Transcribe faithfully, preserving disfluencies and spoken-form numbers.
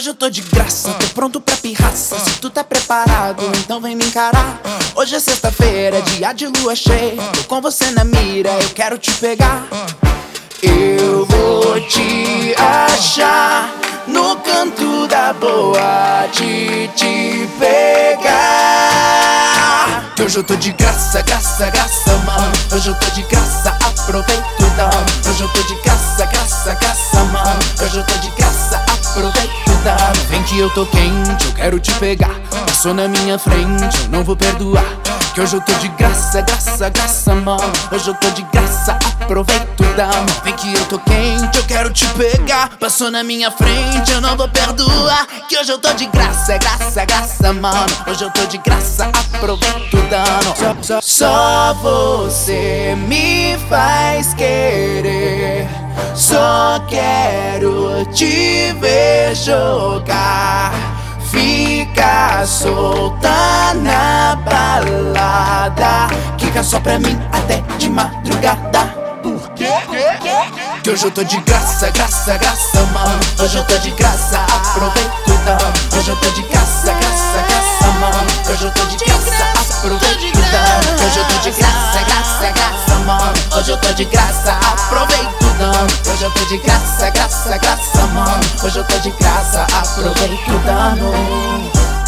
Hoje eu tô de graça, tô pronto pra pirraça. Se tu tá preparado, então vem me encarar. Hoje é sexta-feira, dia de lua cheia. Tô com você na mira, eu quero te pegar. Eu vou te achar no canto da boate, te pegar. Que hoje eu tô de graça, graça, graça, mano. Hoje eu tô de graça, aproveito, dama. Hoje eu tô de graça, graça, graça, mano. Hoje eu tô de graça, aproveito, dama. Vem que eu tô quente, eu quero te pegar. Passou na minha frente, eu não vou perdoar. Que hoje eu tô de graça, graça, graça, mano. Hoje eu tô de graça, aproveito, dama. Vem que eu tô quente, eu quero te pegar. Passou na minha frente, eu não vou perdoar. Que hoje eu tô de graça, graça, graça, mano. Hoje eu tô de graça, aproveito, dama. Só, só, só você me faz querer. Só quero te ver jogar. Fica solta na balada, quica só pra mim até de madrugada. Por quê? Que hoje eu tô de graça, graça, graça, mano. Hoje eu tô de graça, aproveito, dama. Hoje eu tô de graça, graça, graça, mano. Hoje eu tô de graça, aproveito, dama. Hoje eu tô de graça, graça, graça, mano. Hoje eu tô de graça, aproveito, dama. Hoje eu tô de graça, graça, graça, mano. Hoje eu tô de graça, aproveito, dama.